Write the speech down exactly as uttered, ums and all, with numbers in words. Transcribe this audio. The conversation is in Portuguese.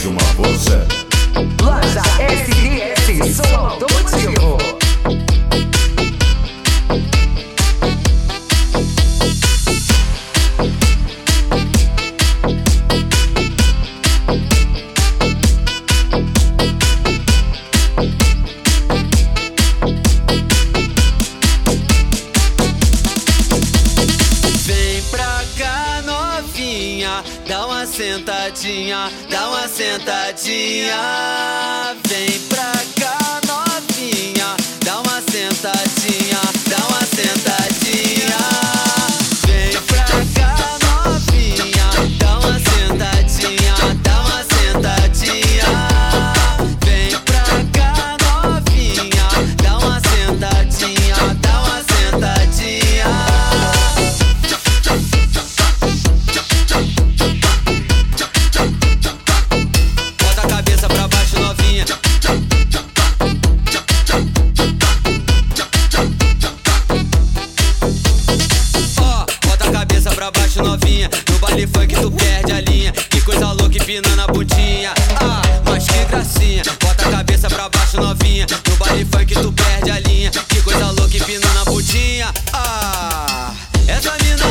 de uma força. Loja S D S, som automotivo. Dá uma sentadinha, dá uma sentadinha. Vem pra cá, novinha. Dá uma sentadinha, dá uma sentadinha. Vem pra cá, novinha. Dá uma sentadinha, dá uma sentadinha. Vem pra cá, novinha. Dá uma sentadinha, dá uma sentadinha. Novinha, no baile funk tu perde a linha. Que coisa louca empinando a bundinha. Ah, mas que gracinha. Bota a cabeça pra baixo, novinha. No baile funk tu perde a linha. Que coisa louca empinando a bundinha. Ah, essa mina